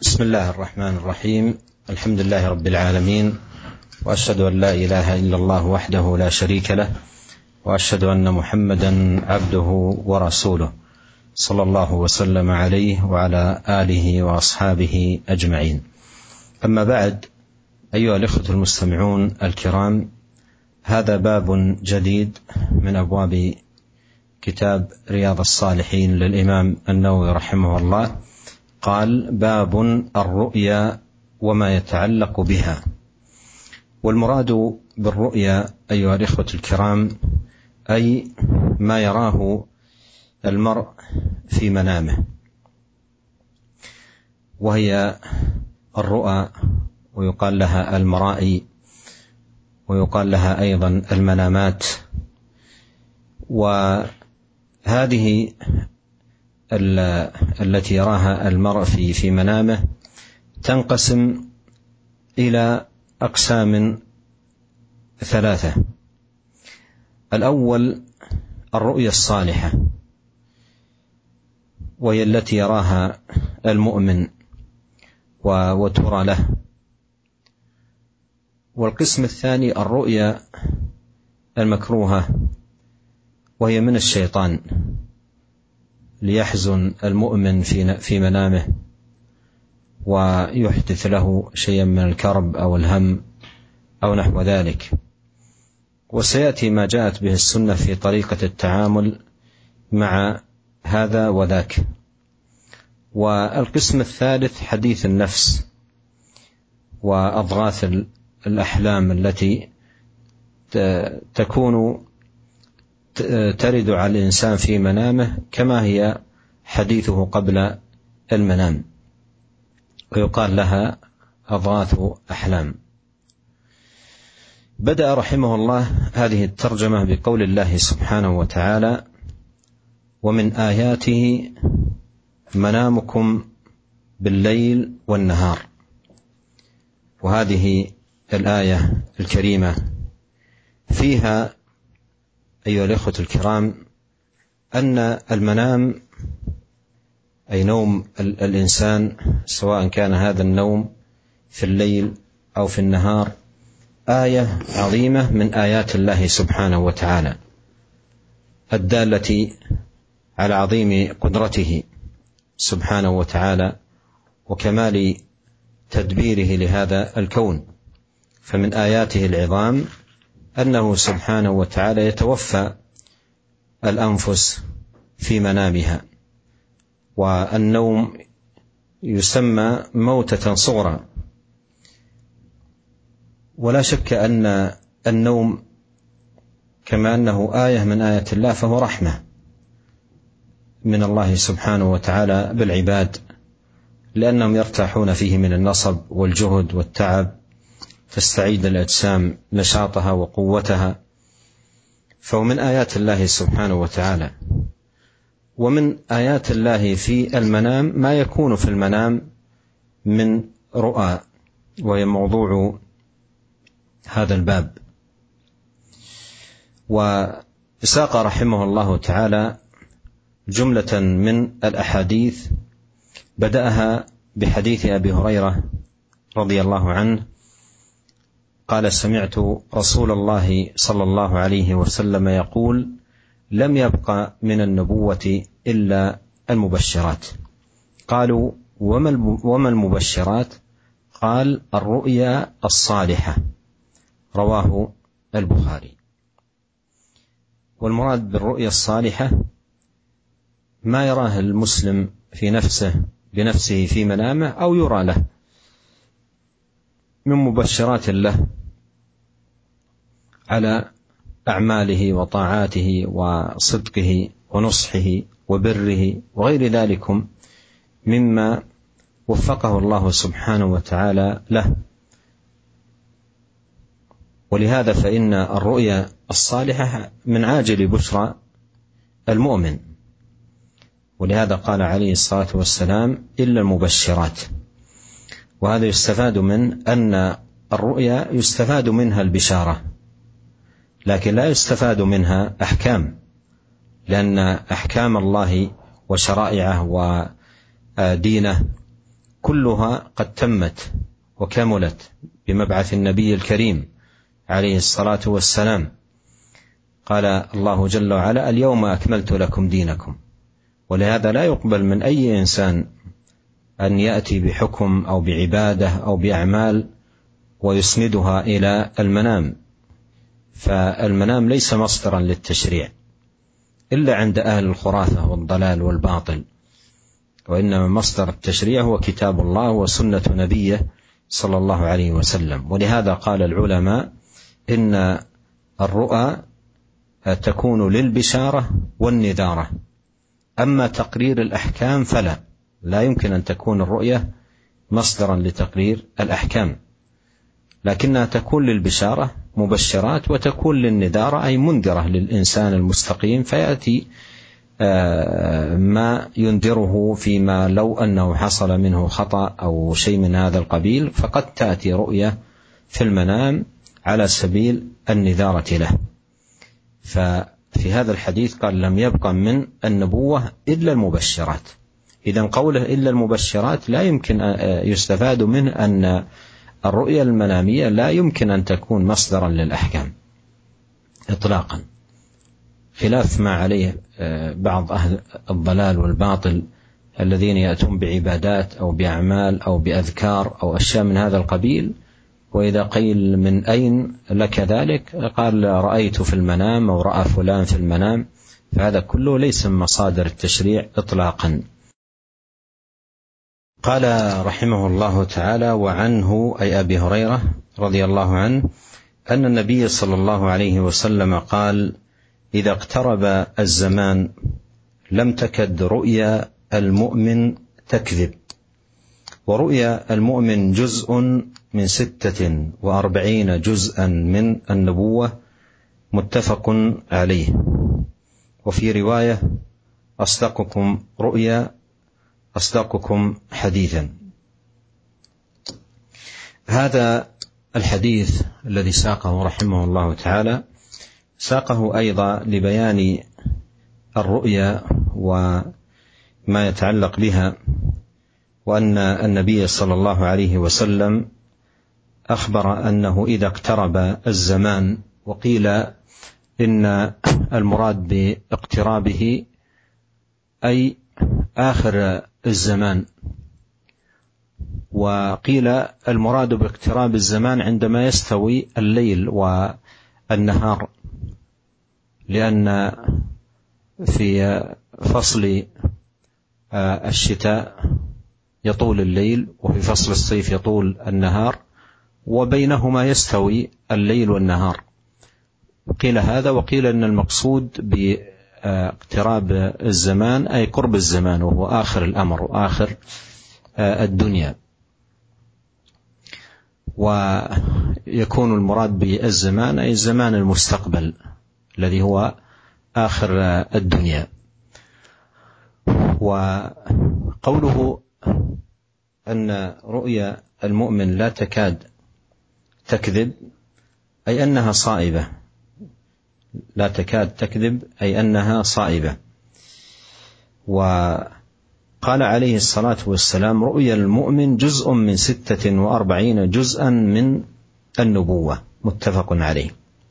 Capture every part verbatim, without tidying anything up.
بسم الله الرحمن الرحيم. الحمد لله رب العالمين، وأشهد أن لا إله إلا الله وحده لا شريك له، وأشهد أن محمدا عبده ورسوله، صلى الله وسلم عليه وعلى آله وأصحابه أجمعين. أما بعد، أيها الإخوة المستمعون الكرام، هذا باب جديد من أبواب كتاب رياض الصالحين للإمام النووي رحمه الله. قال: باب الرؤيا وما يتعلق بها. والمراد بالرؤيا أيها الإخوة الكرام أي ما يراه المرء في منامه، وهي الرؤى، ويقال لها المرائي، ويقال لها أيضا المنامات. وهذه التي يراها المرء في في منامه تنقسم إلى أقسام ثلاثة. الأول الرؤيا الصالحة، وهي التي يراها المؤمن وترى له. والقسم الثاني الرؤيا المكروهة، وهي من الشيطان، ليحزن المؤمن في منامه ويحدث له شيئا من الكرب أو الهم أو نحو ذلك. وسيأتي ما جاءت به السنة في طريقة التعامل مع هذا وذاك. والقسم الثالث حديث النفس وأضغاث الأحلام التي تكون ترد على الإنسان في منامه كما هي حديثه قبل المنام، ويقال لها أضغاث أحلام. بدأ رحمه الله هذه الترجمة بقول الله سبحانه وتعالى: ومن آياته منامكم بالليل والنهار. وهذه الآية الكريمة فيها أيها الإخوة الكرام أن المنام أي نوم الإنسان، سواء كان هذا النوم في الليل أو في النهار، آية عظيمة من آيات الله سبحانه وتعالى، الدالة على عظيم قدرته سبحانه وتعالى وكمال تدبيره لهذا الكون. فمن آياته العظام أنه سبحانه وتعالى يتوفى الأنفس في منامها، والنوم يسمى موتة صغرى. ولا شك أن النوم كما أنه آية من آيات الله فهو رحمة من الله سبحانه وتعالى بالعباد، لأنهم يرتاحون فيه من النصب والجهد والتعب، تستعيد الأجسام نشاطها وقوتها. فهو من آيات الله سبحانه وتعالى. ومن آيات الله في المنام ما يكون في المنام من رؤى، وهي موضوع هذا الباب. وساق رحمه الله تعالى جملة من الأحاديث، بدأها بحديث أبي هريرة رضي الله عنه قال: سمعت رسول الله صلى الله عليه وسلم يقول: لم يبق من النبوة إلا المبشرات. قالوا: وما المبشرات؟ قال: الرؤيا الصالحة. رواه البخاري. والمراد بالرؤيا الصالحة ما يراه المسلم في نفسه بنفسه في منامه أو يرى له من مبشرات له على أعماله وطاعاته وصدقه ونصحه وبره وغير ذلك مما وفقه الله سبحانه وتعالى له. ولهذا فإن الرؤيا الصالحة من عاجل بشرى المؤمن. ولهذا قال عليه الصلاة والسلام: إلا المبشرات. وهذا يستفاد من أن الرؤيا يستفاد منها البشارة، لكن لا يستفاد منها أحكام، لأن أحكام الله وشرائعه ودينه كلها قد تمت وكملت بمبعث النبي الكريم عليه الصلاة والسلام. قال الله جل وعلا: اليوم أكملت لكم دينكم. ولهذا لا يقبل من أي إنسان أن يأتي بحكم أو بعبادة أو بأعمال ويسندها إلى المنام، فالمنام ليس مصدرا للتشريع إلا عند أهل الخرافة والضلال والباطل، وإنما مصدر التشريع هو كتاب الله وسنة نبيه صلى الله عليه وسلم. ولهذا قال العلماء إن الرؤى تكون للبشارة والنذارة، أما تقرير الأحكام فلا، لا يمكن أن تكون الرؤية مصدرا لتقرير الأحكام، لكنها تكون للبشارة مبشرات، وتكون للنذارة أي منذرة للإنسان المستقيم، فيأتي ما ينذره فيما لو أنه حصل منه خطأ أو شيء من هذا القبيل، فقد تأتي رؤية في المنام على سبيل النذارة له. ففي هذا الحديث قال: لم يبقى من النبوة إلا المبشرات. إذن قوله إلا المبشرات لا يمكن يستفاد منه أن الرؤية المنامية لا يمكن أن تكون مصدرا للأحكام إطلاقا، خلاف ما عليه بعض أهل الضلال والباطل الذين يأتون بعبادات أو بأعمال أو بأذكار أو أشياء من هذا القبيل، وإذا قيل من أين لك ذلك قال: رأيت في المنام أو رأى فلان في المنام، فهذا كله ليس من مصادر التشريع إطلاقا. قال رحمه الله تعالى: وعنه أي أبي هريرة رضي الله عنه أن النبي صلى الله عليه وسلم قال: إذا اقترب الزمان لم تكد رؤيا المؤمن تكذب. ورؤيا المؤمن جزء من ستة وأربعين جزءا من النبوة متفق عليه. وفي رواية: أصدقكم رؤيا أصدقكم حديثا. هذا الحديث الذي ساقه رحمه الله تعالى ساقه أيضا لبيان الرؤيا وما يتعلق بها، وأن النبي صلى الله عليه وسلم أخبر أنه إذا اقترب الزمان، وقيل إن المراد باقترابه أي آخر الزمان، وقيل المراد باقتراب الزمان عندما يستوي الليل والنهار، لأن في فصل الشتاء يطول الليل وفي فصل الصيف يطول النهار، وبينهما يستوي الليل والنهار. قيل هذا، وقيل أن المقصود باقتراب الزمان أي قرب الزمان، وهو آخر الأمر وآخر الدنيا. ويكون المراد بالزمان أي الزمان المستقبل الذي هو آخر الدنيا. وقوله أن رؤيا المؤمن لا تكاد تكذب أي أنها صائبة، لا تكاد تكذب أي أنها صائبة. وقال عليه الصلاة والسلام: رؤيا المؤمن جزء من ستة وأربعين جزءا من النبوة، متفق عليه.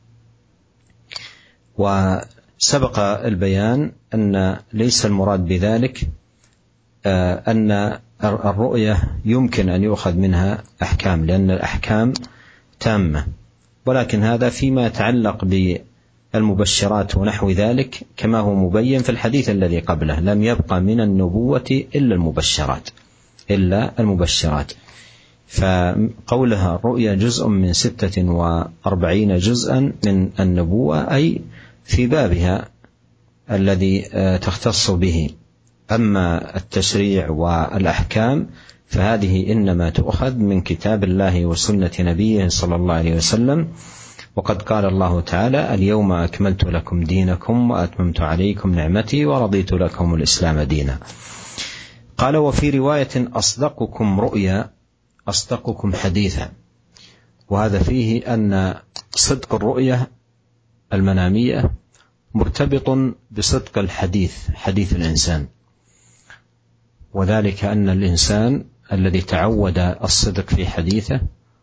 وسبق البيان أن ليس المراد بذلك أن الرؤية يمكن أن يؤخذ منها أحكام، لأن الأحكام تامة، ولكن هذا فيما يتعلق بالمبشرات ونحو ذلك، كما هو مبين في الحديث الذي قبله: لم يبقى من النبوة إلا المبشرات إلا المبشرات. فقولها الرؤيا جزء من ستة وأربعين جزءا من النبوة أي في بابها الذي تختص به. أما التشريع والأحكام فهذه إنما تؤخذ من كتاب الله وسنة نبيه صلى الله عليه وسلم. وقد قال الله تعالى: اليوم أكملت لكم دينكم وأتممت عليكم نعمتي ورضيت لكم الإسلام دينا. قال: وفي رواية: أصدقكم رؤيا أصدقكم حديثا. وهذا فيه أن صدق الرؤية المنامية مرتبط بصدق الحديث، حديث الإنسان، وذلك أن الإنسان الذي تعود الصدق في حديثه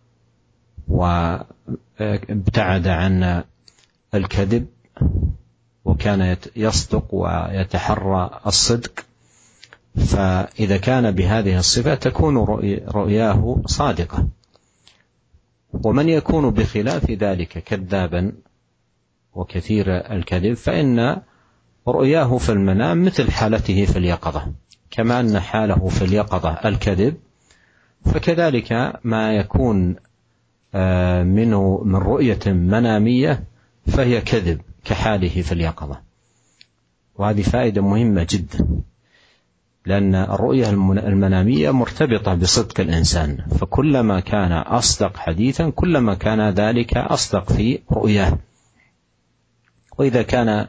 وابتعد عن الكذب وكان يصدق ويتحرى الصدق، فإذا كان بهذه الصفة تكون رؤياه صادقة. ومن يكون بخلاف ذلك كذابا وكثير الكذب فإن رؤياه في المنام مثل حالته في اليقظة، كما أن حاله في اليقظة الكذب، فكذلك ما يكون منه من رؤية منامية فهي كذب كحاله في اليقظة. وهذه فائدة مهمة جدا، لأن الرؤية المنامية مرتبطة بصدق الإنسان، فكلما كان أصدق حديثا كلما كان ذلك أصدق في رؤياه. وإذا كان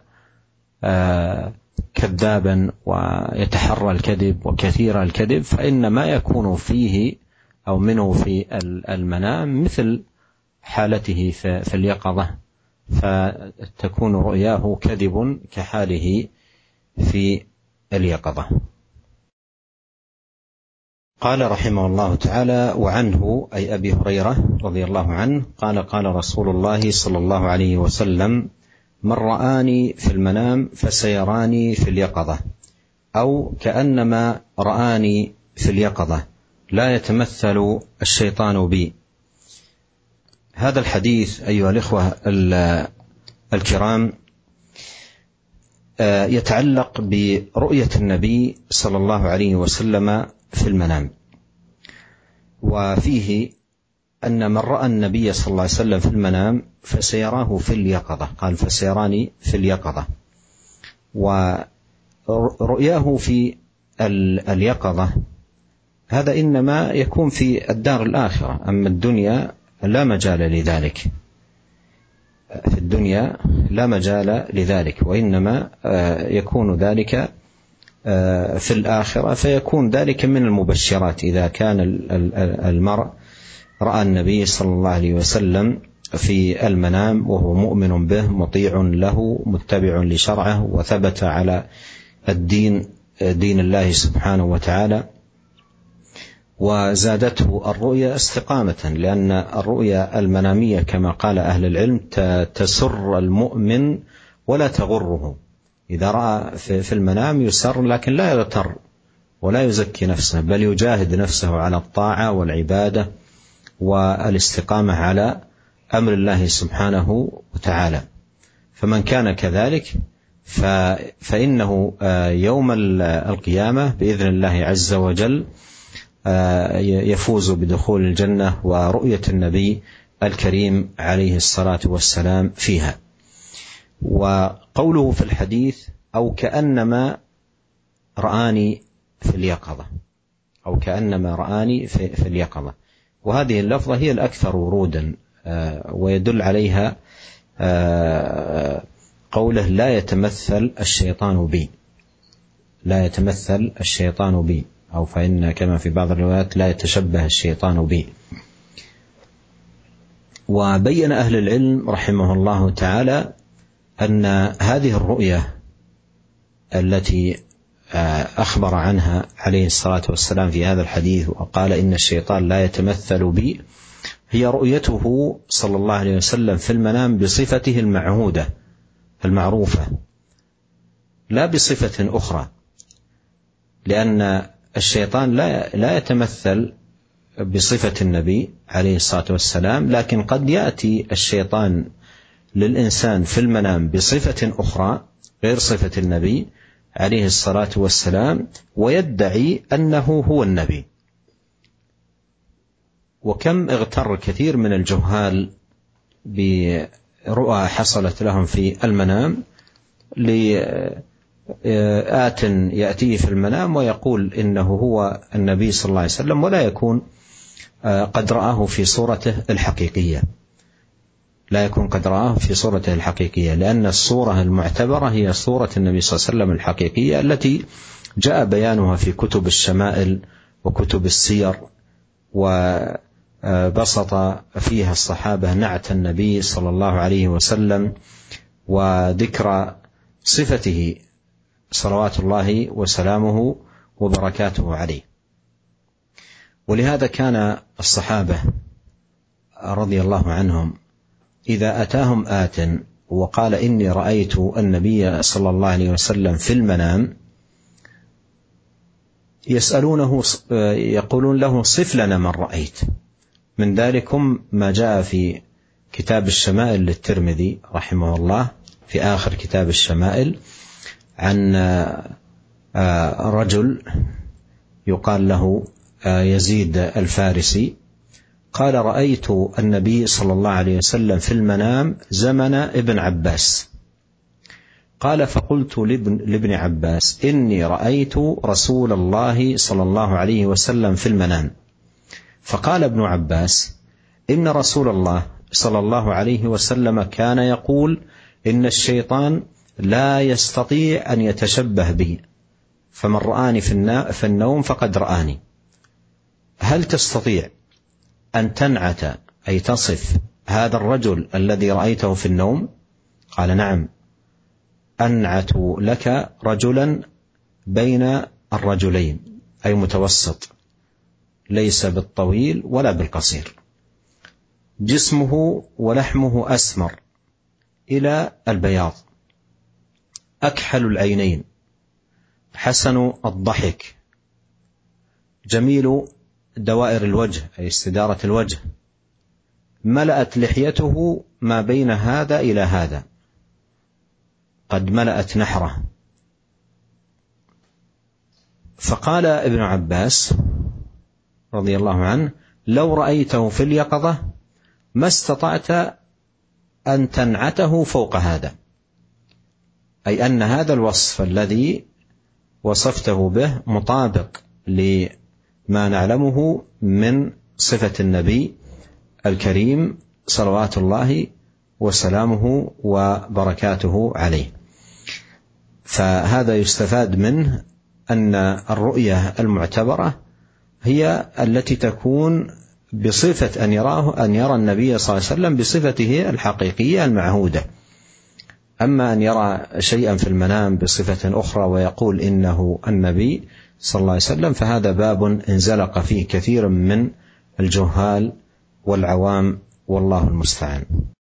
كذابا ويتحرى الكذب وكثير الكذب فإن ما يكون فيه أو منه في المنام مثل حالته في اليقظة، فتكون رؤياه كذب كحاله في اليقظة. قال رحمه الله تعالى: وعنه أي أبي هريرة رضي الله عنه قال: قال رسول الله صلى الله عليه وسلم: من رآني في المنام فسيراني في اليقظة، أو كأنما رآني في اليقظة، لا يتمثل الشيطان بي. هذا الحديث أيها الإخوة الكرام يتعلق برؤية النبي صلى الله عليه وسلم في المنام، وفيه أن من رأى النبي صلى الله عليه وسلم في المنام فسيراه في اليقظة، قال: فسيراني في اليقظة. ورؤياه في اليقظة هذا إنما يكون في الدار الآخرة، أما الدنيا لا مجال لذلك، في الدنيا لا مجال لذلك، وإنما يكون ذلك في الآخرة، فيكون ذلك من المبشرات إذا كان المرء رأى النبي صلى الله عليه وسلم في المنام وهو مؤمن به مطيع له متبع لشرعه وثبت على الدين دين الله سبحانه وتعالى، وزادته الرؤيا استقامة، لأن الرؤيا المنامية كما قال أهل العلم تسر المؤمن ولا تغره. إذا رأى في المنام يسر لكن لا يغتر ولا يزكي نفسه، بل يجاهد نفسه على الطاعة والعبادة والاستقامة على أمر الله سبحانه وتعالى. فمن كان كذلك فإنه يوم القيامة بإذن الله عز وجل يفوز بدخول الجنة ورؤية النبي الكريم عليه الصلاة والسلام فيها. وقوله في الحديث: أو كأنما رآني في اليقظة، أو كأنما رآني في اليقظة، وهذه اللفظة هي الأكثر ورودا، ويدل عليها قوله: لا يتمثل الشيطان بي، لا يتمثل الشيطان بي، أو فإن كما في بعض الروايات: لا يتشبه الشيطان بي. وبين أهل العلم رحمه الله تعالى أن هذه الرؤية التي أخبر عنها عليه الصلاة والسلام في هذا الحديث وقال: إن الشيطان لا يتمثل بي، هي رؤيته صلى الله عليه وسلم في المنام بصفته المعهودة المعروفة، لا بصفة أخرى، لأن الشيطان لا لا يتمثل بصفة النبي عليه الصلاة والسلام، لكن قد يأتي الشيطان للإنسان في المنام بصفة أخرى غير صفة النبي عليه الصلاة والسلام ويدعي أنه هو النبي. وكم اغتر كثير من الجهال برؤى حصلت لهم في المنام لآت يأتيه في المنام ويقول إنه هو النبي صلى الله عليه وسلم، ولا يكون قد رآه في صورته الحقيقية، لا يكون قد رآه في صورته الحقيقية، لأن الصورة المعتبرة هي صورة النبي صلى الله عليه وسلم الحقيقية التي جاء بيانها في كتب الشمائل وكتب السير، وبسط فيها الصحابة نعت النبي صلى الله عليه وسلم وذكر صفته صلوات الله وسلامه وبركاته عليه. ولهذا كان الصحابة رضي الله عنهم إذا أتاهم آت وقال إني رأيت النبي صلى الله عليه وسلم في المنام يسألونه يقولون له صف لنا من رأيت. من ذلكم ما جاء في كتاب الشمائل للترمذي رحمه الله في آخر كتاب الشمائل عن رجل يقال له يزيد الفارسي قال رأيت النبي صلى الله عليه وسلم في المنام زمن ابن عباس. قال فقلت لابن عباس إني رأيت رسول الله صلى الله عليه وسلم في المنام. فقال ابن عباس إن رسول الله صلى الله عليه وسلم كان يقول إن الشيطان لا يستطيع أن يتشبه بي، فمن رآني في النوم فقد رآني. هل تستطيع أن تنعت أي تصف هذا الرجل الذي رأيته في النوم؟ قال نعم، أنعت لك رجلا بين الرجلين، أي متوسط، ليس بالطويل ولا بالقصير، جسمه ولحمه أسمر إلى البياض، أكحل العينين، حسن الضحك، جميل دوائر الوجه أي استدارة الوجه، ملأت لحيته ما بين هذا إلى هذا، قد ملأت نحره. فقال ابن عباس رضي الله عنه لو رأيته في اليقظة ما استطعت أن تنعته فوق هذا، أي أن هذا الوصف الذي وصفته به مطابق لما نعلمه من صفة النبي الكريم صلوات الله وسلامه وبركاته عليه. فهذا يستفاد منه أن الرؤية المعتبرة هي التي تكون بصفة أن يراه أن يرى النبي صلى الله عليه وسلم بصفته الحقيقية المعهودة. أما أن يرى شيئا في المنام بصفة أخرى ويقول إنه النبي صلى الله عليه وسلم فهذا باب انزلق فيه كثير من الجهال والعوام والله المستعان.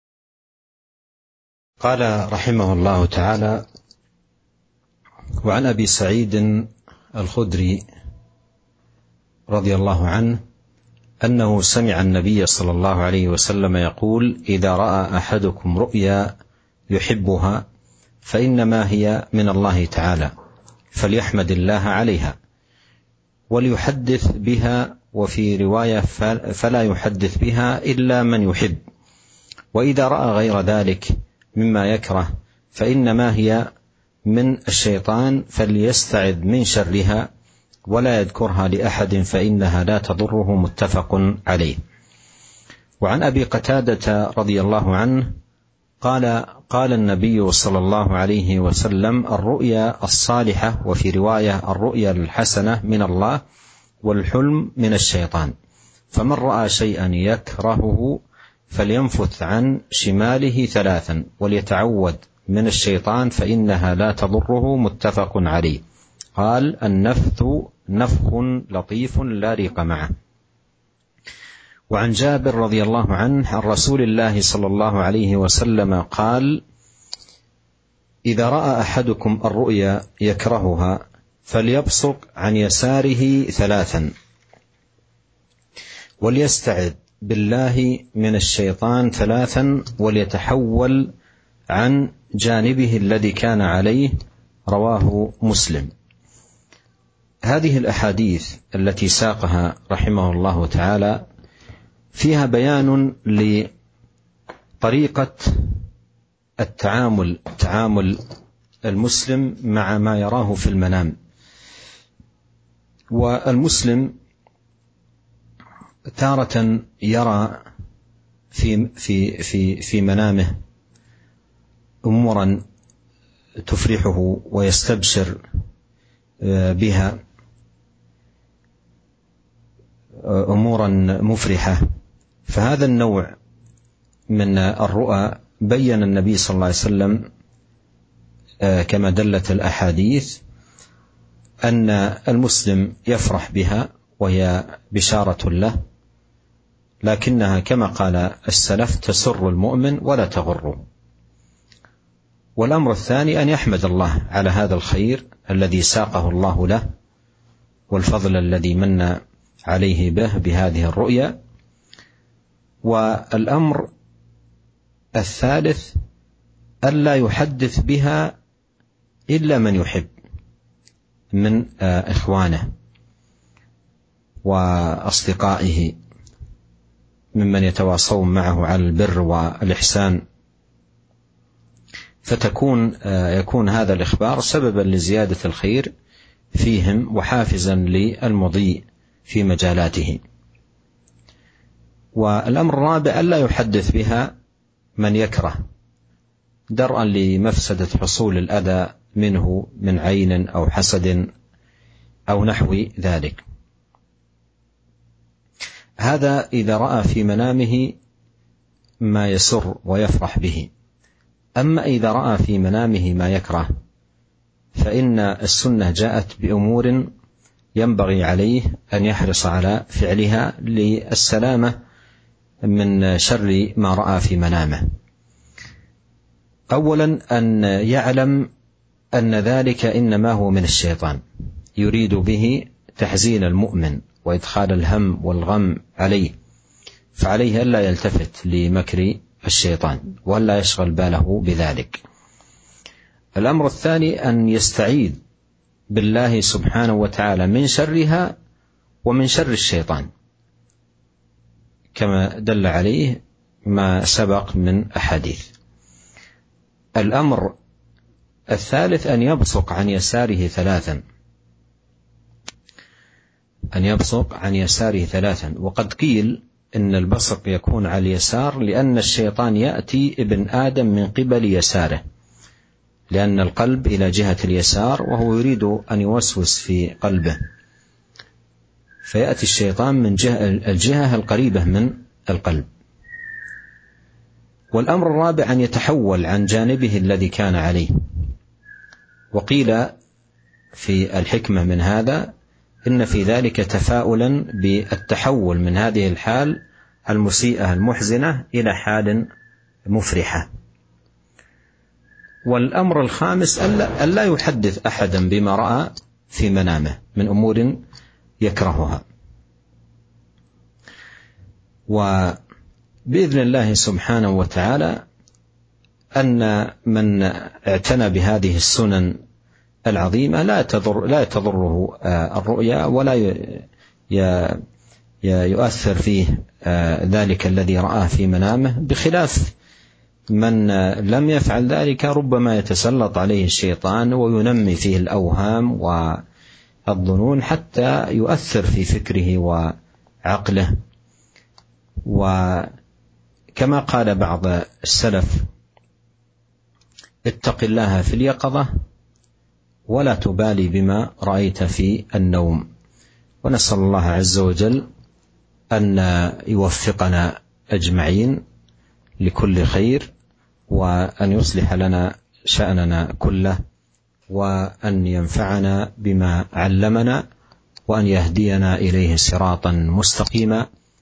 قال رحمه الله تعالى: وعن أبي سعيد الخدري رضي الله عنه أنه سمع النبي صلى الله عليه وسلم يقول: إذا رأى أحدكم رؤيا يحبها فإنما هي من الله تعالى فليحمد الله عليها وليحدث بها، وفي رواية فلا يحدث بها إلا من يحب، وإذا رأى غير ذلك مما يكره فإنما هي من الشيطان فليستعذ من شرها ولا يذكرها لأحد فإنها لا تضره. متفق عليه. وعن أبي قتادة رضي الله عنه قال: قال النبي صلى الله عليه وسلم: الرؤيا الصالحة، وفي رواية الرؤيا الحسنة، من الله، والحلم من الشيطان، فمن رأى شيئا يكرهه فلينفث عن شماله ثلاثا وليتعوذ من الشيطان فإنها لا تضره. متفق عليه. قال: النفث نفخ لطيف لا ريق معه. وعن جابر رضي الله عنه عن رسول الله صلى الله عليه وسلم قال: إذا رأى أحدكم الرؤيا يكرهها فليبصق عن يساره ثلاثا وليستعذ بالله من الشيطان ثلاثا وليتحول عن جانبه الذي كان عليه. رواه مسلم. هذه الأحاديث التي ساقها رحمه الله تعالى فيها بيان لطريقة التعامل تعامل المسلم مع ما يراه في المنام. والمسلم تارة يرى في في في في منامه أمورا تفرحه ويستبشر بها، أمورا مفرحة. فهذا النوع من الرؤى بين النبي صلى الله عليه وسلم كما دلت الأحاديث أن المسلم يفرح بها وهي بشارة له، لكنها كما قال السلف تسر المؤمن ولا تغره. والأمر الثاني أن يحمد الله على هذا الخير الذي ساقه الله له والفضل الذي من عليه به بهذه الرؤيا. والأمر الثالث ألا يحدث بها إلا من يحب من إخوانه وأصدقائه ممن يتواصون معه على البر والإحسان، فتكون يكون هذا الإخبار سببا لزيادة الخير فيهم وحافزا للمضي في مجالاته. والأمر الرابع ألا يحدث بها من يكره درءا لمفسدة حصول الأذى منه من عين أو حسد أو نحو ذلك. هذا إذا رأى في منامه ما يسر ويفرح به. أما إذا رأى في منامه ما يكره فإن السنة جاءت بأمور ينبغي عليه أن يحرص على فعلها للسلامة من شر ما رأى في منامه. أولا أن يعلم أن ذلك إنما هو من الشيطان يريد به تحزين المؤمن وإدخال الهم والغم عليه، فعليه ألا يلتفت لمكر الشيطان ولا يشغل باله بذلك. الأمر الثاني أن يستعيذ بالله سبحانه وتعالى من شرها ومن شر الشيطان كما دل عليه ما سبق من أحاديث. الأمر الثالث أن يبصق عن يساره ثلاثا أن يبصق عن يساره ثلاثا وقد قيل إن البصق يكون على اليسار لأن الشيطان يأتي ابن آدم من قبل يساره، لأن القلب إلى جهة اليسار وهو يريد أن يوسوس في قلبه، فيأتي الشيطان من الجهة القريبة من القلب. والأمر الرابع أن يتحول عن جانبه الذي كان عليه. وقيل في الحكمة من هذا إن في ذلك تفاؤلا بالتحول من هذه الحال المسيئة المحزنة إلى حال مفرحة. والأمر الخامس ألا يحدث أحدا بما رأى في منامه من أمور يكرهها. وبإذن الله سبحانه وتعالى أن من اعتنى بهذه السنن العظيمة لا تضر لا تضره الرؤيا ولا يؤثر فيه ذلك الذي رآه في منامه، بخلاف من لم يفعل ذلك ربما يتسلط عليه الشيطان وينمي فيه الأوهام والظنون حتى يؤثر في فكره وعقله. وكما قال بعض السلف: اتق الله في اليقظة ولا تبالي بما رأيت في النوم. ونسأل الله عز وجل أن يوفقنا أجمعين لكل خير، وأن يصلح لنا شأننا كله، وأن ينفعنا بما علمنا، وأن يهدينا إليه صراطا مستقيما.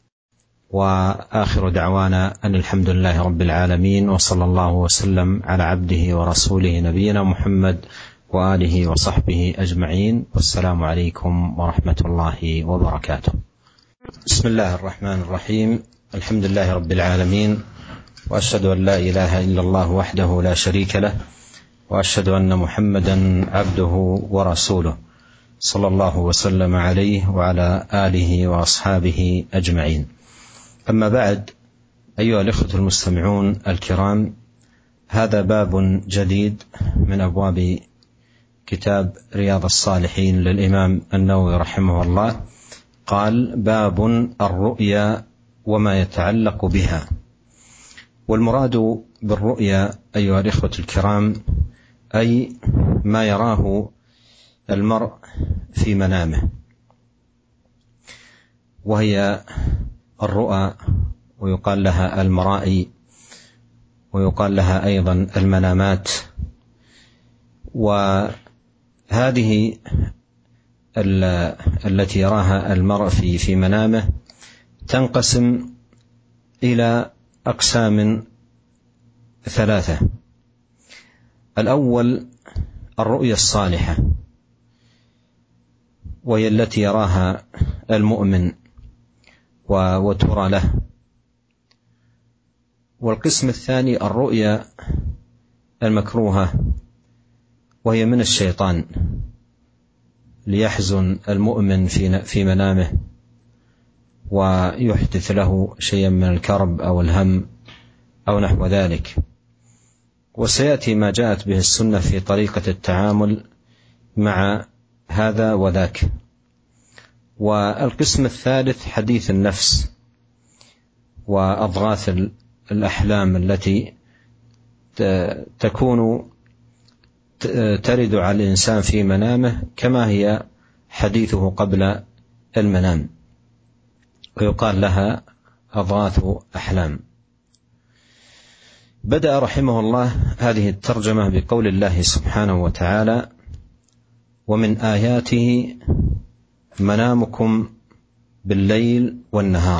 وآخر دعوانا أن الحمد لله رب العالمين، وصلى الله وسلم على عبده ورسوله نبينا محمد وآله وصحبه أجمعين، والسلام عليكم ورحمة الله وبركاته. بسم الله الرحمن الرحيم. الحمد لله رب العالمين، وأشهد أن لا إله إلا الله وحده لا شريك له، وأشهد أن محمدا عبده ورسوله، صلى الله وسلم عليه وعلى آله وأصحابه أجمعين. أما بعد، أيها الإخوة المستمعون الكرام، هذا باب جديد من أبواب كتاب رياض الصالحين للإمام النووي رحمه الله. قال: باب الرؤيا وما يتعلق بها. والمراد بالرؤيا أيها الإخوة الكرام أي ما يراه المرء في منامه، وهي الرؤى، ويقال لها المرائي، ويقال لها أيضا المنامات. وهذه التي يراها المرء في في منامه تنقسم إلى أقسام ثلاثة. الأول الرؤيا الصالحة، وهي التي يراها المؤمن وترى له. والقسم الثاني الرؤيا المكروهة، وهي من الشيطان ليحزن المؤمن في منامه ويحدث له شيئا من الكرب أو الهم أو نحو ذلك. وسيأتي ما جاءت به السنة في طريقة التعامل مع هذا وذاك. والقسم الثالث حديث النفس وأضغاث الأحلام التي تكون ترد على الإنسان في منامه كما هي حديثه قبل المنام، ويقال لها أضغاث أحلام. بدأ رحمه الله هذه الترجمة بقول الله سبحانه وتعالى: ومن آياته منامكم بالليل والنهار.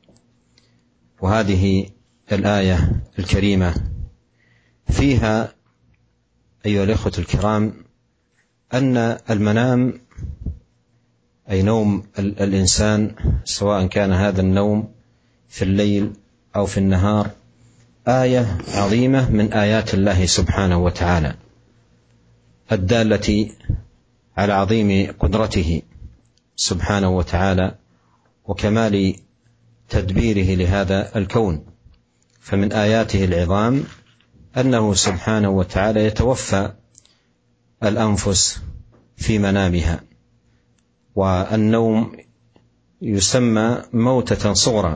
وهذه الآية الكريمة فيها أيها الأخوة الكرام أن المنام أي نوم الإنسان، سواء كان هذا النوم في الليل أو في النهار، آية عظيمة من آيات الله سبحانه وتعالى الدالة على عظيم قدرته سبحانه وتعالى وكمال تدبيره لهذا الكون. فمن آياته العظام أنه سبحانه وتعالى يتوفى الأنفس في منامها، والنوم يسمى موتة صغرى.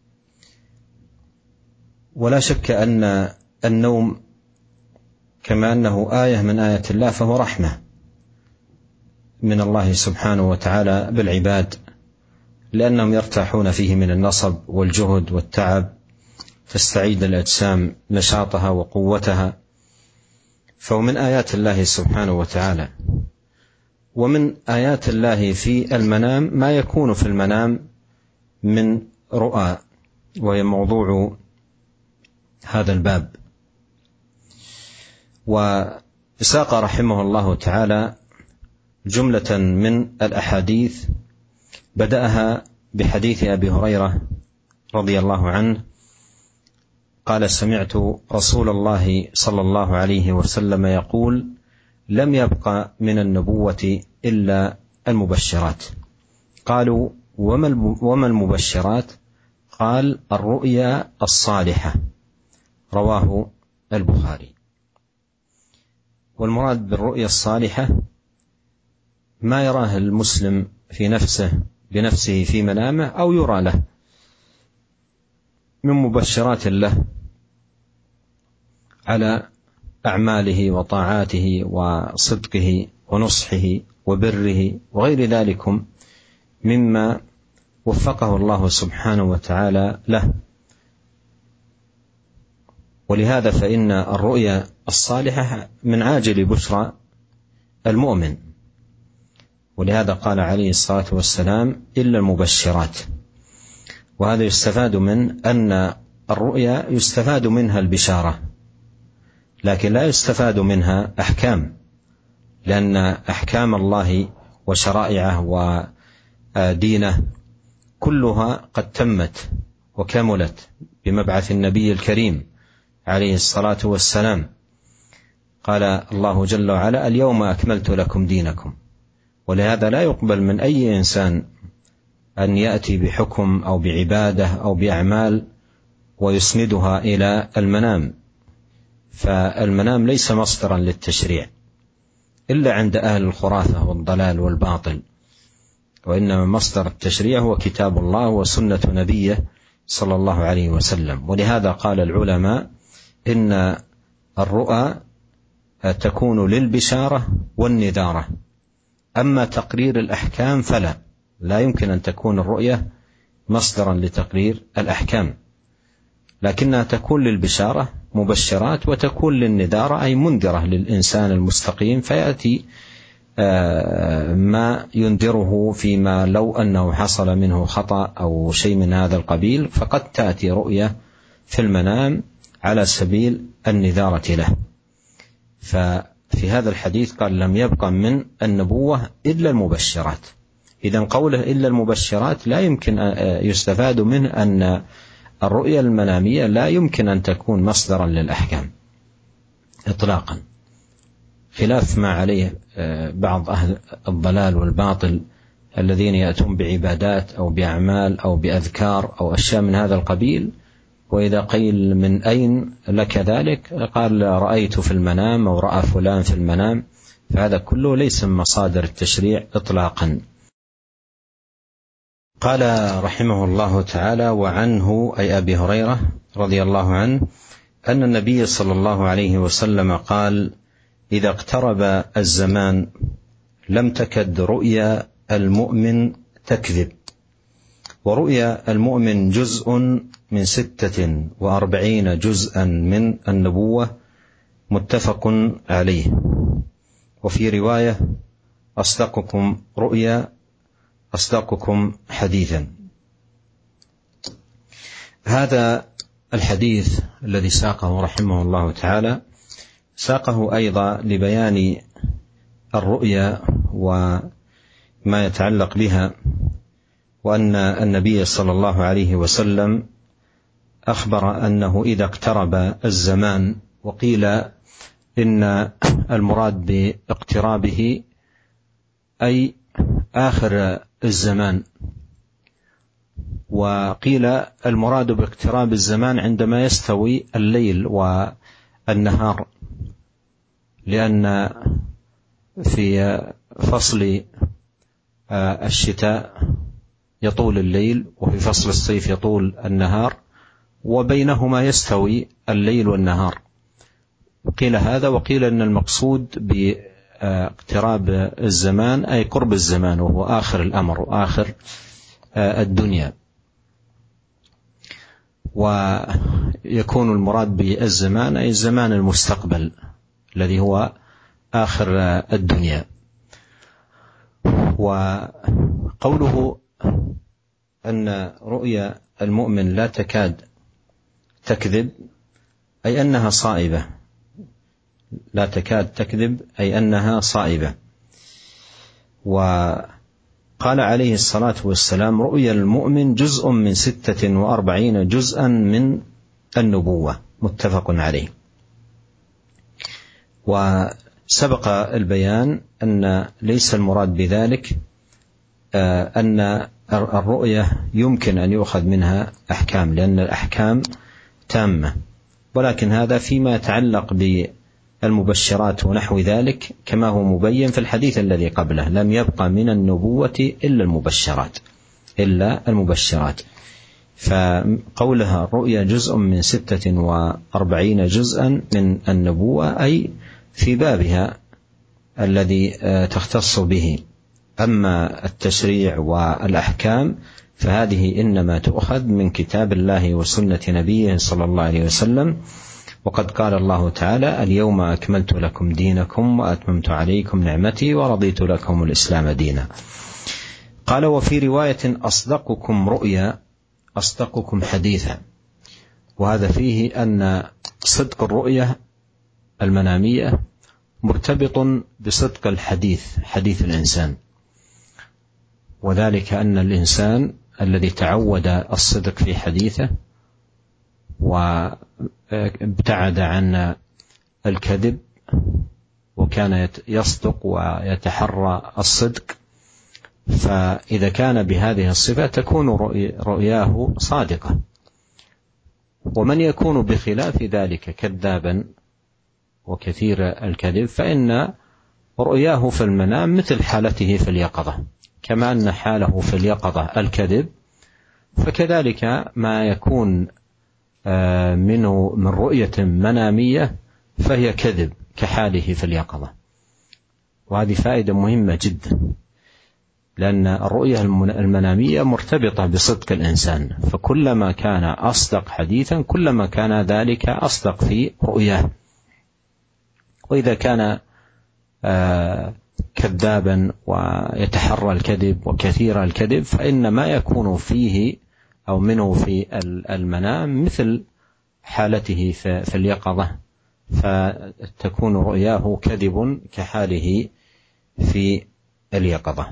ولا شك أن النوم كما أنه آية من آيات الله فهو رحمة من الله سبحانه وتعالى بالعباد، لأنهم يرتاحون فيه من النصب والجهد والتعب، تستعيد الأجسام نشاطها وقوتها. فهو من آيات الله سبحانه وتعالى. ومن آيات الله في المنام ما يكون في المنام من رؤى، وهي موضوع هذا الباب. وساق رحمه الله تعالى جملة من الأحاديث، بدأها بحديث أبي هريرة رضي الله عنه قال: سمعت رسول الله صلى الله عليه وسلم يقول: لم يبق من النبوة إلا المبشرات. قالوا: وما المبشرات؟ قال: الرؤيا الصالحة. رواه البخاري. والمراد بالرؤيا الصالحة ما يراه المسلم في نفسه بنفسه في منامه أو يرى له من مبشرات له على أعماله وطاعاته وصدقه ونصحه وبره وغير ذلك مما وفقه الله سبحانه وتعالى له. ولهذا فإن الرؤيا الصالحة من عاجل بشرى المؤمن، ولهذا قال عليه الصلاة والسلام: إلا المبشرات. وهذا يستفاد من أن الرؤيا يستفاد منها البشارة، لكن لا يستفاد منها أحكام، لأن أحكام الله وشرائعه ودينه كلها قد تمت وكملت بمبعث النبي الكريم عليه الصلاة والسلام. قال الله جل وعلا: اليوم أكملت لكم دينكم. ولهذا لا يقبل من أي إنسان أن يأتي بحكم أو بعبادة أو بأعمال ويسندها إلى المنام، فالمنام ليس مصدرا للتشريع إلا عند أهل الخرافة والضلال والباطل، وإنما مصدر التشريع هو كتاب الله وسنة نبيه صلى الله عليه وسلم. ولهذا قال العلماء إن الرؤى تكون للبشارة والنذارة، أما تقرير الأحكام فلا، لا يمكن أن تكون الرؤية مصدرا لتقرير الأحكام، لكنها تكون للبشارة مبشرات، وتكون للنذارة أي منذرة للإنسان المستقيم، فيأتي ما ينذره فيما لو أنه حصل منه خطأ أو شيء من هذا القبيل، فقد تأتي رؤية في المنام على سبيل النذارة له. ففي هذا الحديث قال لم يبقى من النبوة إلا المبشرات. إذن قوله إلا المبشرات لا يمكن يستفاد منه أن الرؤية المنامية لا يمكن أن تكون مصدرا للأحكام إطلاقا، خلاف ما عليه بعض أهل الضلال والباطل الذين يأتون بعبادات أو بأعمال أو بأذكار أو أشياء من هذا القبيل، وإذا قيل من أين لك ذلك قال رأيت في المنام أو رأى فلان في المنام، فهذا كله ليس من مصادر التشريع إطلاقا. قال رحمه الله تعالى: وعنه أي أبي هريرة رضي الله عنه أن النبي صلى الله عليه وسلم قال: إذا اقترب الزمان لم تكد رؤيا المؤمن تكذب. ورؤيا المؤمن جزء من ستة وأربعين جزءا من النبوة متفق عليه. وفي رواية: أصدقكم رؤيا أصدقكم حديثا. هذا الحديث الذي ساقه رحمه الله تعالى ساقه أيضا لبيان الرؤيا وما يتعلق بها، وأن النبي صلى الله عليه وسلم أخبر أنه إذا اقترب الزمان، وقيل إن المراد باقترابه أي آخر الزمان، وقيل المراد باقتراب الزمان عندما يستوي الليل والنهار، لأن في فصل الشتاء يطول الليل وفي فصل الصيف يطول النهار، وبينهما يستوي الليل والنهار. قيل هذا، وقيل أن المقصود باقتراب الزمان أي قرب الزمان، وهو آخر الأمر وآخر الدنيا. ويكون المراد بالزمان أي الزمان المستقبل الذي هو آخر الدنيا. وقوله أن رؤيا المؤمن لا تكاد تكذب أي أنها صائبة، لا تكاد تكذب أي أنها صائبة. وقال عليه الصلاة والسلام: رؤيا المؤمن جزء من ستة وأربعين جزءا من النبوة، متفق عليه. وسبق البيان أن ليس المراد بذلك أن الرؤية يمكن أن يؤخذ منها أحكام، لأن الأحكام تامة، ولكن هذا فيما يتعلق بالمبشرات ونحو ذلك، كما هو مبين في الحديث الذي قبله: لم يبقى من النبوة إلا المبشرات إلا المبشرات. فقولها الرؤيا جزء من ستة وأربعين جزءا من النبوة أي في بابها الذي تختص به. أما التشريع والأحكام فهذه إنما تؤخذ من كتاب الله وسنة نبيه صلى الله عليه وسلم. وقد قال الله تعالى: اليوم أكملت لكم دينكم وأتممت عليكم نعمتي ورضيت لكم الإسلام دينا. قال: وفي رواية: أصدقكم رؤيا أصدقكم حديثا. وهذا فيه أن صدق الرؤية المنامية مرتبط بصدق الحديث، حديث الإنسان، وذلك أن الإنسان الذي تعود الصدق في حديثه وابتعد عن الكذب وكان يصدق ويتحرى الصدق، فإذا كان بهذه الصفة تكون رؤياه صادقة. ومن يكون بخلاف ذلك كذابا وكثير الكذب فإن رؤياه في المنام مثل حالته في اليقظة، كما أن حاله في اليقظة الكذب، فكذلك ما يكون منه من رؤية منامية فهي كذب كحاله في اليقظة. وهذه فائدة مهمة جدا، لأن الرؤية المنامية مرتبطة بصدق الإنسان، فكلما كان أصدق حديثا كلما كان ذلك أصدق في رؤياه. وإذا كان كذابا ويتحرى الكذب وكثير الكذب، فإن ما يكون فيه أو منه في المنام مثل حالته في اليقظة، فتكون رؤياه كذب كحاله في اليقظة.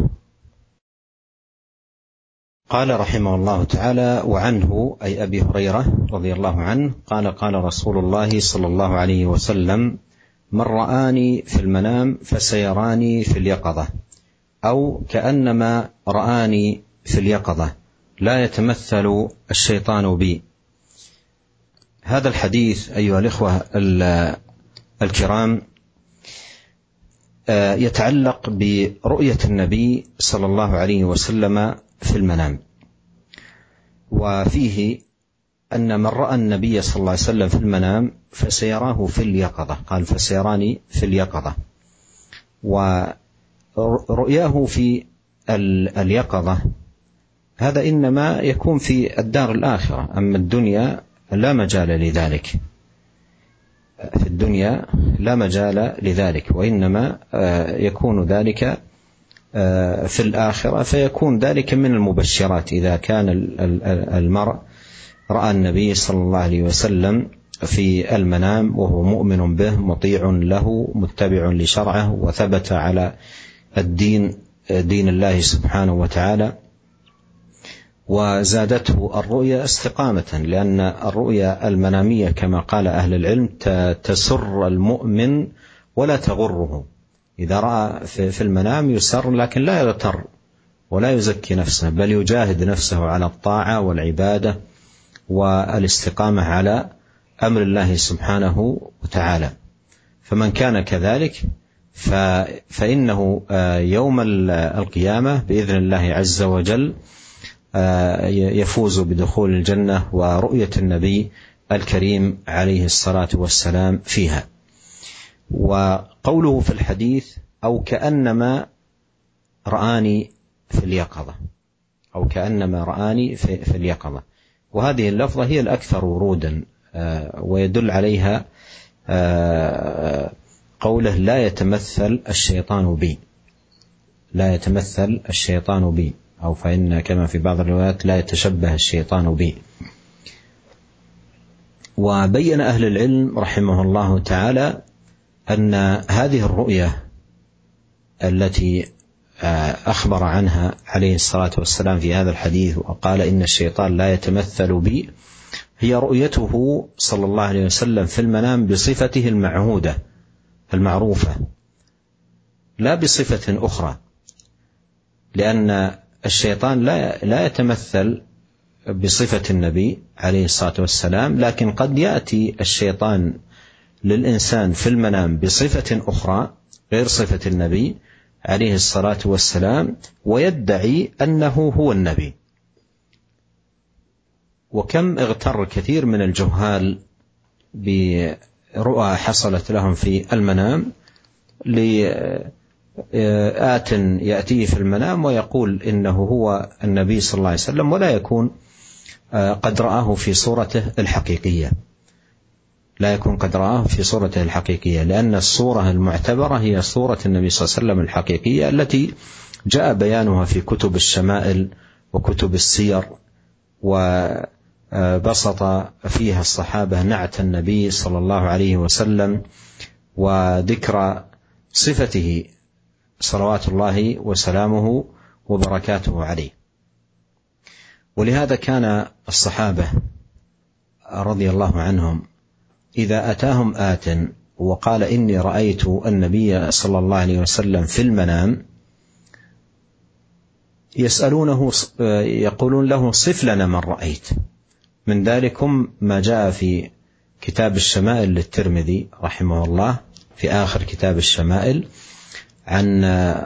قال رحمه الله تعالى: وعنه أي أبي هريرة رضي الله عنه قال: قال رسول الله صلى الله عليه وسلم: من رآني في المنام فسيراني في اليقظة، أو كأنما رآني في اليقظة، لا يتمثل الشيطان بي. هذا الحديث أيها الإخوة الكرام يتعلق برؤية النبي صلى الله عليه وسلم في المنام، وفيه أن من رأى النبي صلى الله عليه وسلم في المنام فسيراه في اليقظة، قال: فسيراني في اليقظة. ورؤياه في اليقظة هذا إنما يكون في الدار الآخرة، أما الدنيا لا مجال لذلك، في الدنيا لا مجال لذلك، وإنما يكون ذلك في الآخرة، فيكون ذلك من المبشرات إذا كان المرء رأى النبي صلى الله عليه وسلم في المنام وهو مؤمن به مطيع له متبع لشرعه وثبت على الدين دين الله سبحانه وتعالى، وزادته الرؤيا استقامة، لأن الرؤيا المنامية كما قال أهل العلم تسر المؤمن ولا تغره. إذا رأى في المنام يسر لكن لا يغتر ولا يزكي نفسه، بل يجاهد نفسه على الطاعة والعبادة والاستقامة على أمر الله سبحانه وتعالى. فمن كان كذلك فإنه يوم القيامة بإذن الله عز وجل يفوز بدخول الجنة ورؤية النبي الكريم عليه الصلاة والسلام فيها. وقوله في الحديث: أو كأنما رآني في اليقظة، أو كأنما رآني في اليقظة، وهذه اللفظة هي الأكثر ورودا، ويدل عليها قوله: لا يتمثل الشيطان بي، لا يتمثل الشيطان بي، أو فإن كما في بعض الروايات: لا يتشبه الشيطان بي. وبين أهل العلم رحمه الله تعالى أن هذه الرؤية التي أخبر عنها عليه الصلاة والسلام في هذا الحديث وقال: إن الشيطان لا يتمثل بي، هي رؤيته صلى الله عليه وسلم في المنام بصفته المعهودة المعروفة، لا بصفة أخرى، لأن الشيطان لا لا يتمثل بصفة النبي عليه الصلاة والسلام، لكن قد يأتي الشيطان للإنسان في المنام بصفة أخرى غير صفة النبي عليه الصلاة والسلام ويدعي أنه هو النبي. وكم اغتر كثير من الجهال برؤى حصلت لهم في المنام لآت يأتيه في المنام ويقول إنه هو النبي صلى الله عليه وسلم، ولا يكون قد رآه في صورته الحقيقية، لا يكون قد رآه في صورته الحقيقية، لأن الصورة المعتبرة هي صورة النبي صلى الله عليه وسلم الحقيقية التي جاء بيانها في كتب الشمائل وكتب السير، وبسط فيها الصحابة نعت النبي صلى الله عليه وسلم وذكر صفته صلوات الله وسلامه وبركاته عليه. ولهذا كان الصحابة رضي الله عنهم إذا أتاهم آت وقال: إني رأيت النبي صلى الله عليه وسلم في المنام، يسألونه يقولون له: صف لنا من رأيت. من ذلكم ما جاء في كتاب الشمائل للترمذي رحمه الله في آخر كتاب الشمائل عن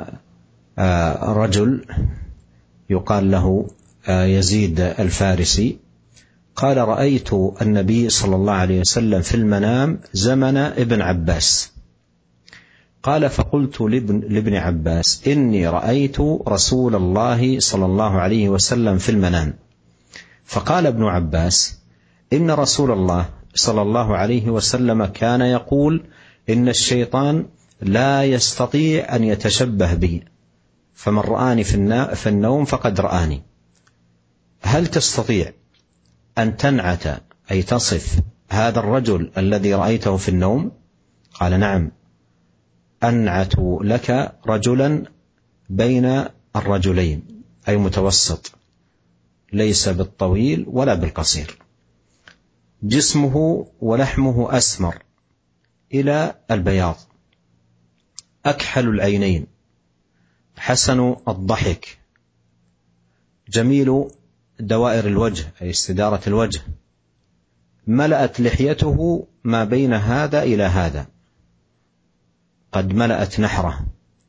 رجل يقال له يزيد الفارسي، قال: رأيت النبي صلى الله عليه وسلم في المنام زمن ابن عباس. قال: فقلت لابن عباس: إني رأيت رسول الله صلى الله عليه وسلم في المنام. فقال ابن عباس: إن رسول الله صلى الله عليه وسلم كان يقول: إن الشيطان لا يستطيع أن يتشبه بي، فمن رآني في النوم فقد رآني. هل تستطيع أن تنعت أي تصف هذا الرجل الذي رأيته في النوم؟ قال نعم، أنعت لك رجلا بين الرجلين، أي متوسط، ليس بالطويل ولا بالقصير، جسمه ولحمه أسمر إلى البياض، أكحل العينين، حسن الضحك، جميل دوائر الوجه أي استدارة الوجه، ملأت لحيته ما بين هذا إلى هذا، قد ملأت نحره.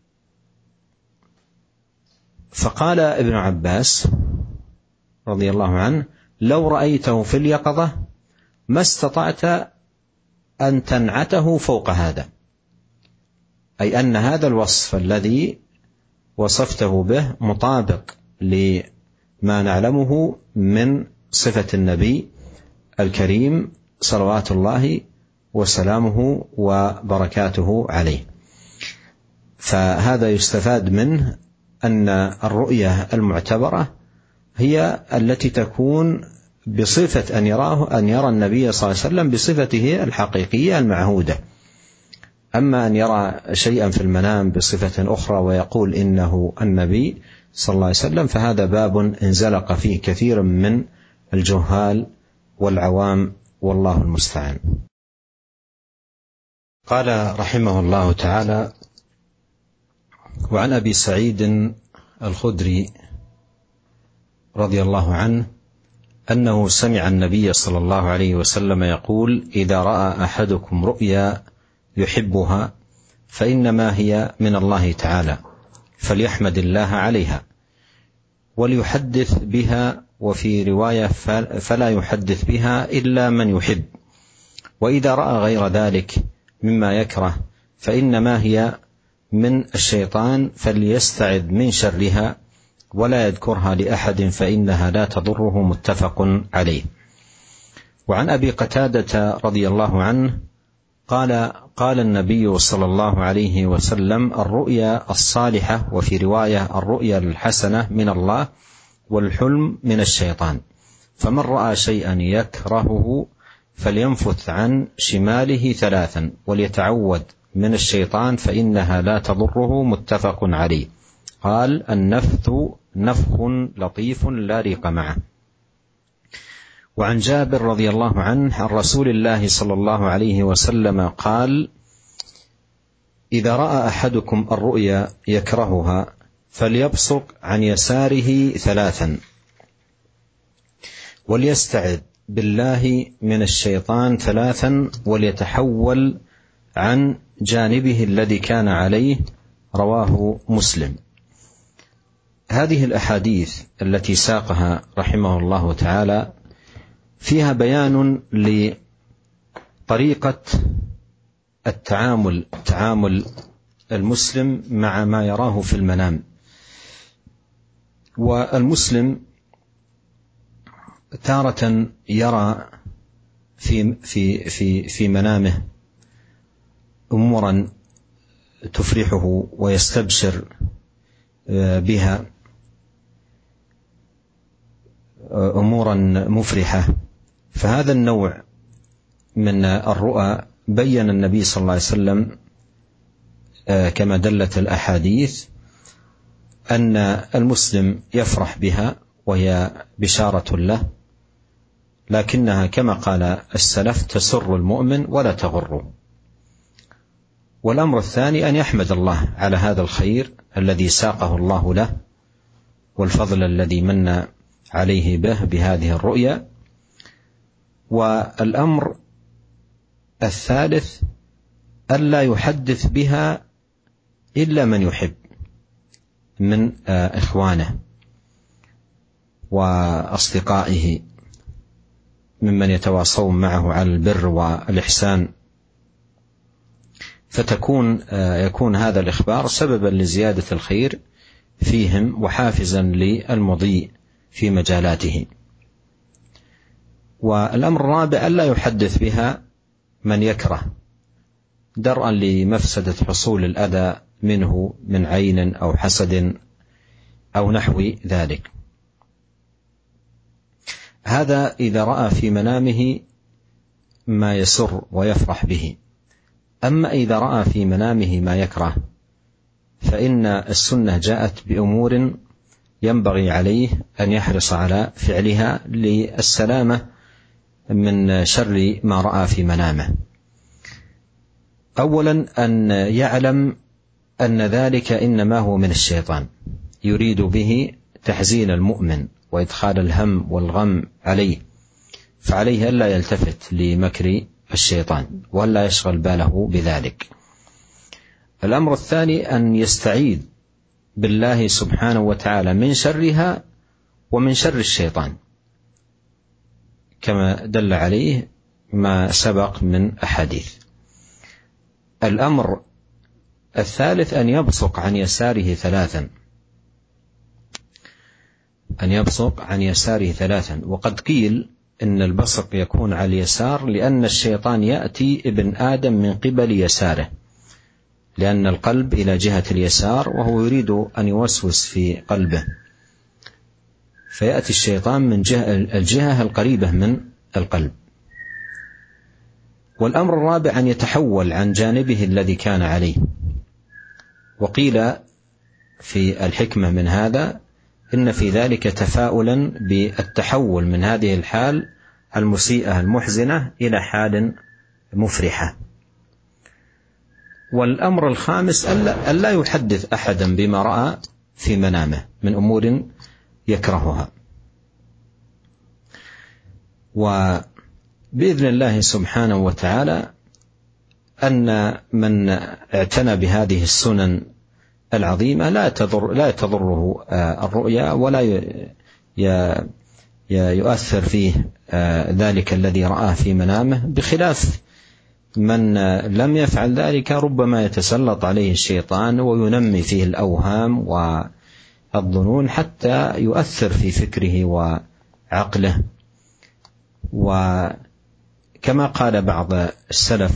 فقال ابن عباس رضي الله عنه: لو رأيته في اليقظة ما استطعت أن تنعته فوق هذا، أي أن هذا الوصف الذي وصفته به مطابق لما نعلمه من صفة النبي الكريم صلوات الله وسلامه وبركاته عليه. فهذا يستفاد منه أن الرؤية المعتبرة هي التي تكون بصفة أن يراه أن يرى النبي صلى الله عليه وسلم بصفته الحقيقية المعهودة. أما أن يرى شيئا في المنام بصفة أخرى ويقول إنه النبي صلى الله عليه وسلم، فهذا باب انزلق فيه كثير من الجهال والعوام، والله المستعان. قال رحمه الله تعالى: وعن أبي سعيد الخدري رضي الله عنه أنه سمع النبي صلى الله عليه وسلم يقول: إذا رأى أحدكم رؤيا يحبها فإنما هي من الله تعالى، فليحمد الله عليها وليحدث بها، وفي رواية فلا يحدث بها إلا من يحب، وإذا رأى غير ذلك مما يكره فإنما هي من الشيطان، فليستعذ من شرها ولا يذكرها لأحد فإنها لا تضره، متفق عليه. وعن أبي قتادة رضي الله عنه قال: قال النبي صلى الله عليه وسلم: الرؤيا الصالحة، وفي رواية الرؤيا الحسنة، من الله، والحلم من الشيطان، فمن رأى شيئا يكرهه فلينفث عن شماله ثلاثا وليتعوذ من الشيطان فإنها لا تضره، متفق عليه. قال: النفث نفخ لطيف لا ريق معه. وعن جابر رضي الله عنه عن رسول الله صلى الله عليه وسلم قال: إذا رأى أحدكم الرؤيا يكرهها فليبصق عن يساره ثلاثا وليستعذ بالله من الشيطان ثلاثا وليتحول عن جانبه الذي كان عليه، رواه مسلم. هذه الأحاديث التي ساقها رحمه الله تعالى فيها بيان لطريقة التعامل تعامل المسلم مع ما يراه في المنام. والمسلم تارة يرى في في في في منامه أمورا تفرحه ويستبشر بها، أمورا مفرحة، فهذا النوع من الرؤى بين النبي صلى الله عليه وسلم كما دلت الأحاديث أن المسلم يفرح بها وهي بشارة له، لكنها كما قال السلف تسر المؤمن ولا تغره. والأمر الثاني أن يحمد الله على هذا الخير الذي ساقه الله له والفضل الذي من عليه به بهذه الرؤيا. والأمر الثالث ألا يحدث بها إلا من يحب من إخوانه وأصدقائه ممن يتواصون معه على البر والإحسان، فتكون يكون هذا الإخبار سببا لزيادة الخير فيهم وحافزا للمضي في مجالاته. والأمر الرابع ألا يحدث بها من يكره، درءا لمفسدة حصول الأذى منه من عين أو حسد أو نحو ذلك. هذا إذا رأى في منامه ما يسر ويفرح به. أما إذا رأى في منامه ما يكره فإن السنة جاءت بأمور ينبغي عليه أن يحرص على فعلها للسلامة من شر ما رأى في منامه. أولا أن يعلم أن ذلك إنما هو من الشيطان يريد به تحزين المؤمن وإدخال الهم والغم عليه، فعليه ألا يلتفت لمكر الشيطان ولا يشغل باله بذلك. الأمر الثاني أن يستعيذ بالله سبحانه وتعالى من شرها ومن شر الشيطان كما دل عليه ما سبق من أحاديث. الأمر الثالث أن يبصق عن يساره ثلاثا أن يبصق عن يساره ثلاثا وقد قيل إن البصق يكون على اليسار لأن الشيطان يأتي ابن آدم من قبل يساره، لأن القلب إلى جهة اليسار وهو يريد أن يوسوس في قلبه، فيأتي الشيطان من جهة الجهة القريبة من القلب. والأمر الرابع أن يتحول عن جانبه الذي كان عليه. وقيل في الحكمة من هذا إن في ذلك تفاؤلا بالتحول من هذه الحال المسيئة المحزنة إلى حال مفرحة. والأمر الخامس ألا يحدث أحدا بما رأى في منامه من أمور يكرهها. وبإذن الله سبحانه وتعالى أن من اعتنى بهذه السنن العظيمة لا تضر لا تضره الرؤيا ولا يؤثر فيه ذلك الذي رآه في منامه، بخلاف من لم يفعل ذلك ربما يتسلط عليه الشيطان وينمي فيه الأوهام والظنون حتى يؤثر في فكره وعقله. وكما قال بعض السلف: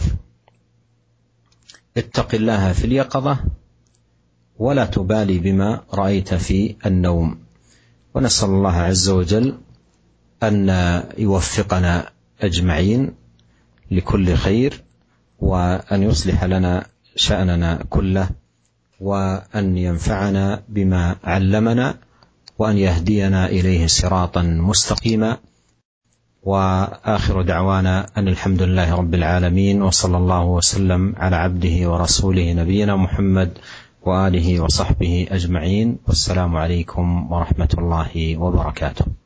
اتق الله في اليقظة ولا تبالي بما رأيت في النوم. ونسأل الله عز وجل أن يوفقنا أجمعين لكل خير، وأن يصلح لنا شأننا كله، وأن ينفعنا بما علمنا، وأن يهدينا إليه صراطا مستقيما. وآخر دعوانا أن الحمد لله رب العالمين، وصلى الله وسلم على عبده ورسوله نبينا محمد وآله وصحبه أجمعين، والسلام عليكم ورحمة الله وبركاته.